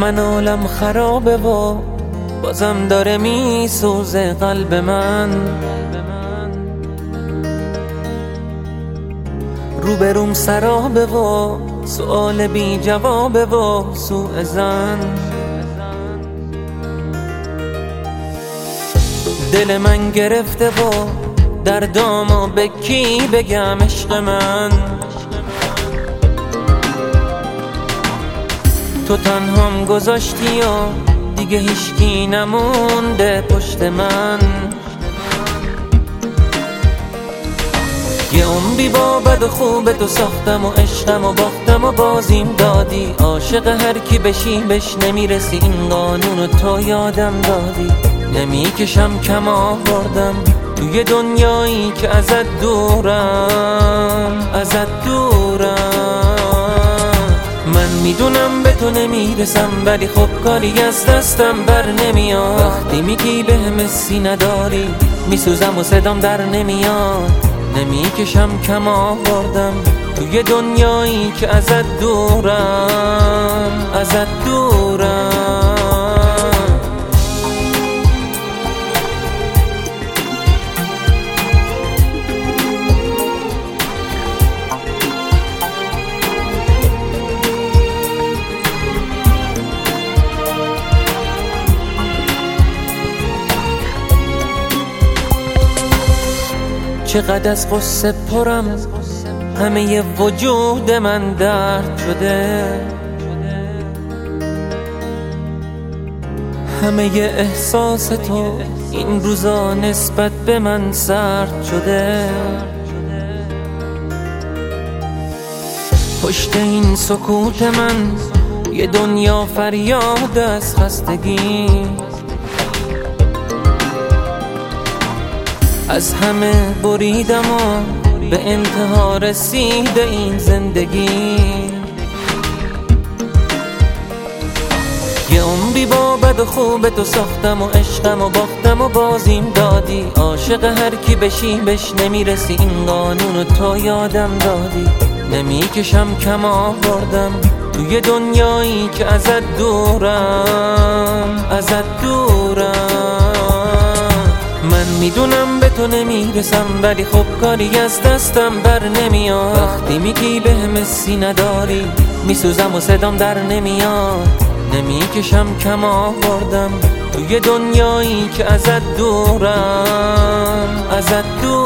من عالم خرابه و بازم داره میسوزه قلب من. روبروم سرابه و سؤال بی جوابه و سوء ظن. دل من گرفته و دردامو به کی بگم عشق من. تو تنهام گذاشتی و دیگه هیچکی نمونده پشت من. یه عمری با بد و خوب تو ساختم و عشقم و باختم و بازیم دادی. عاشق هر کی بشی بهش نمیرسی، این قانون تو یادم دادی. نمیکشم کم آوردم توی دنیایی که ازت دورم، ازت دورم. من میدونم به تو نمیرسم ولی خب کاری از دستم بر نمیاد. وقتی میگی بهم حسی نداری میسوزم و صدام در نمیاد. نمیکشم کم آوردم توی دنیایی که ازت دورم، ازت دورم. چقدر از غصه پرم، همه وجود من درد شده. همه احساس تو این روزا نسبت به من سرد شده. پشت این سکوت من یه دنیا فریاد از خستگی. از همه بریدم و به انتها رسیده این زندگی. یه عمری با بد و خوب تو ساختم و عشقم و باختم و بازیم دادی. عاشق هر کی بشی بهش نمیرسی، این قانون تو یادم دادی. نمیکشم کم آوردم توی دنیایی که ازت دورم، ازت دورم. من میدونم به تو نمیرسم ولی خب کاری از دستم بر نمیاد. وقتی میگی بهم حسی نداری میسوزم و صدام در نمیاد. نمیکشم کم آوردم توی دنیایی که ازت دورم، ازت دورم.